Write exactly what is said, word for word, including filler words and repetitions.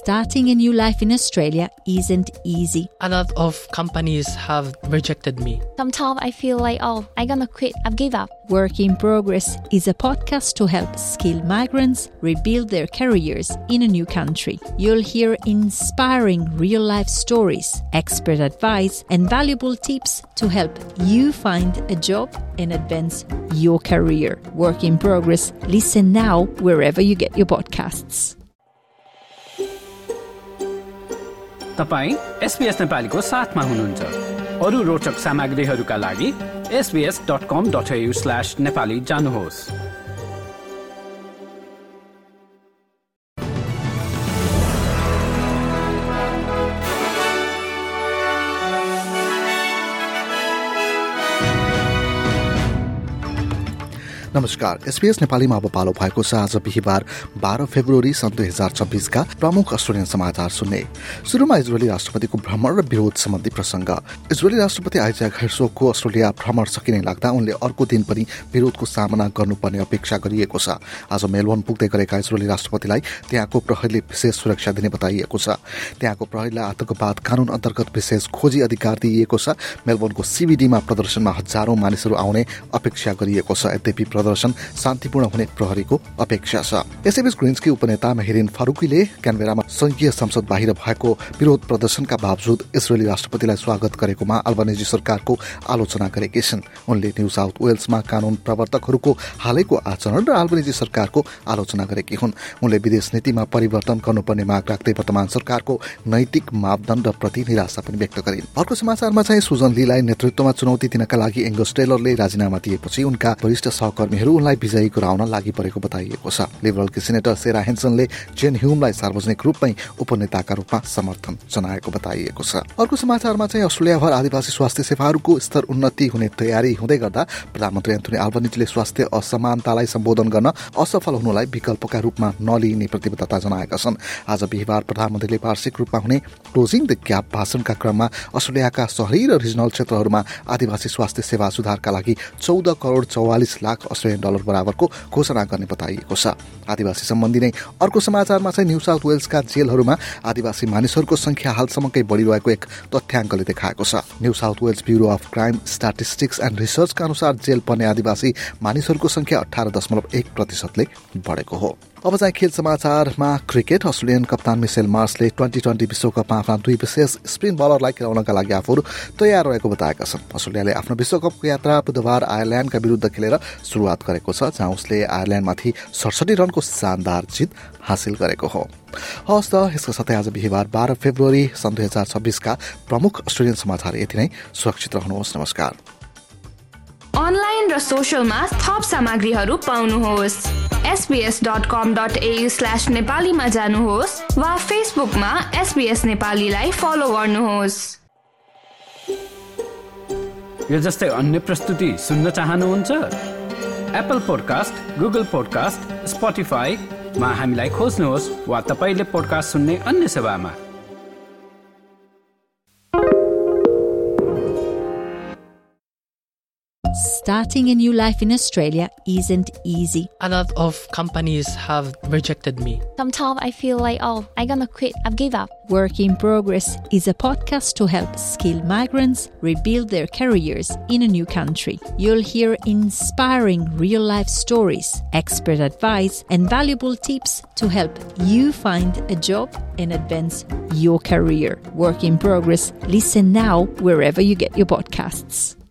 Starting a new life in Australia isn't easy. A lot of companies have rejected me. Sometimes I feel like, oh, I'm gonna quit, I've give up. Work in Progress is a podcast to help skilled migrants rebuild their careers in a new country. You'll hear inspiring real-life stories, expert advice, and valuable tips to help you find a job and advance your career. Work in Progress. Listen now wherever you get your podcasts. तपाई SBS नेपालीको साथमा हुनुहुन्छ। अरु रोचक सामग्रीहरूका लागि S B S dot com dot A U slash Nepali जानुहोस्। नमस्कार, एसबीएस नेपालीमा अब पालो भएको छ आज बिहिबार बाह्र फेब्रुअरी सन् दुई हजार छब्बीसका प्रमुख अस्ट्रेलियन समाचार सुन्ने। सुरुमा इजरायली राष्ट्रपतिको भ्रमण र विरोध सम्बन्धी प्रसंग। इजरायली राष्ट्रपति आइजाक हेर्जोगको अस्ट्रेलिया भ्रमण सकिने लाग्दा उनले अर्को दिन पनि विरोधको सामना गर्नुपर्ने अपेक्षा गरिएको छ। आज मेलबर्न पुग्दै गरेका इजरायली राष्ट्रपतिलाई त्यहाँको प्रहरीले विशेष सुरक्षा दिने बताइएको छ। त्यहाँको प्रहरीलाई आतंकवाद कानून अन्तर्गत विशेष खोजी अधिकार दिइएको छ। मेलबर्नको सीबीडीमा प्रदर्शनमा हजारौं मानिसहरू आउने अपेक्षा गरिएको छ। यद्यपि प्रदर्शन शान्तिपूर्ण हुने प्रहरीको अपेक्षा छ। यसैबीच ग्रिन्सकी उपनेता मेहरिन फारूकीले क्यानबेरामा संघीय संसद बाहिर भएको विरोध प्रदर्शनका बावजुद इजरायली राष्ट्रपतिलाई स्वागत गरेकोमा अल्बनेजी सरकारको आलोचना गरेकी छिन्। उनले न्यू साउथ वेल्समा कानून प्रवर्तकहरूको हालैको आचरण र अल्बनेजी सरकारको आलोचना गरेकी हुन्। उनले विदेश नीतिमा परिवर्तन गर्नुपर्ने माग राख्दै वर्तमान सरकारको नैतिक मापदण्डप्रति निराशा पनि व्यक्त गरिन्। अर्को समाचारमा चाहिँ सुजन लीलाई नेतृत्वमा चुनौती दिनका लागि एङ्गस टेलरले राजीनामा दिएपछि उनका वरिष्ठ सहकर्मीहरू उनलाई विजयी गराउन लागि परेको बताइएको छ। लिबरलकी सिनेटर सेरा हेन्सनले जेन ह्युमलाई सार्वजनिक रूपमै उपनेताका रूपमा समर्थन जनाएको बताइएको छ। अर्को समाचारमा चाहिँ अस्ट्रेलियाभर आदिवासी स्वास्थ्य सेवाहरूको स्तर उन्नति हुने तयारी हुँदै गर्दा प्रधानमन्त्री एन्थोनी अल्बनेजीले स्वास्थ्य असमानतालाई सम्बोधन गर्न असफल हुनुलाई विकल्पका रूपमा नलिने प्रतिबद्धता जनाएका छन्। आज बिहिबार प्रधानमन्त्रीले वार्षिक रूपमा हुने क्लोजिङ द ग्याप भाषणका क्रममा अस्ट्रेलियाका शहरी र रिजनल क्षेत्रहरूमा आदिवासी स्वास्थ्य सेवा सुधारका लागि चौध करोड चौवालिस लाख अस्ट्रेलियन डलर बराबरको घोषणा गर्ने बताइएको छ। आदिवासी सम्बन्धी नै अर्को समाचारमा चाहिँ न्यू साउथ वेल्सका जेलहरूमा आदिवासी मानिसहरूको संख्या हालसम्मकै बढिरहेको एक तथ्याङ्कले देखाएको छ। New South Wales bureau of crime statistics and रिसर्चका अनुसार जेल पर्ने आदिवासी मानिसहरूको संख्या अठार दशमलव एक प्रतिशतले बढेको हो। अब चाहिँ खेल समाचारमा क्रिकेट। अस्ट्रेलियन कप्तान मिसेल मार्सले ट्वेन्टी ट्वेन्टी विश्वकपमा आफ्ना दुई विशेष स्पिन बलरलाई खेलाउनका लागि आफूहरू तयार रहेको बताएका छन्। अस्ट्रेलियाले आफ्नो विश्वकपको यात्रा बुधबार आयरल्याण्डका विरुद्ध खेलेर सुरुवात गरेको छ, जहाँ उसले आयरल्याण्डमाथि सडसठी रनको शानदार जित हासिल गरेको हो। हवस् त, यसको साथै आज बिहिबार बाह्र फेब्रुअरी सन् दुई हजार छब्बीसका प्रमुख अस्ट्रेलियन समाचार यति नै। सुरक्षित रहनुहोस्। नमस्कार। अनलाइन र सोशलमा थप सामग्रीहरू पाउनुहोस्। S B S dot com dot A U slash नेपालीमा जानुहोस् वा फेसबुकमा एसबीएस नेपालीलाई फलो गर्नुहोस्। यो जस्तै अन्य प्रस्तुति सुन्न चाहनुहुन्छ? एप्पल पोडकास्ट, गुगल पोडकास्ट, स्पोटिफाईमा हामीलाई खोज्नुहोस् वा तपाईले पोडकास्ट सुन्ने अन्य सेवामा। Starting a new life in Australia isn't easy. A lot of companies have rejected me. Sometimes I feel like, oh, I'm gonna quit, I've give up. Work in Progress is a podcast to help skilled migrants rebuild their careers in a new country. You'll hear inspiring real-life stories, expert advice, and valuable tips to help you find a job and advance your career. Work in Progress. Listen now wherever you get your podcasts.